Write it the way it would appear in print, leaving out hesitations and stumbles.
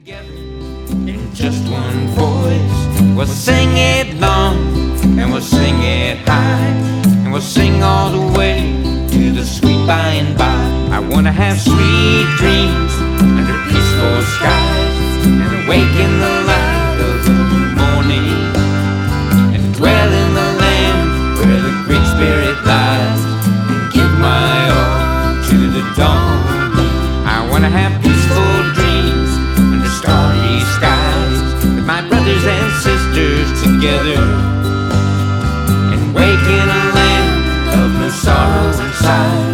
together in just one voice. We'll sing it long and we'll sing it high, and we'll sing all the way to the sweet by and by. I wanna have sweet dreams under peaceful skies, and awake in the light of the morning, and dwell in the land where the Great Spirit lies, and give my all to the dawn. I wanna have peaceful dreams under starry skies, with my brothers and sisters together, and wake in a land of no sorrow and sighs.